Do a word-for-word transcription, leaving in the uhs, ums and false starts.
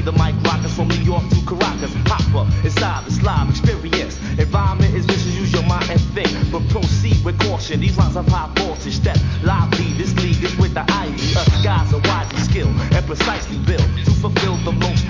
the mic rockers from New York to Caracas. Hopper inside this live experience. Environment is vicious, use your mind and think, but proceed with caution. These rhymes have high voltage. Step lively, this league is with the ivy. Us guys are wisely skilled and precisely built to fulfill the most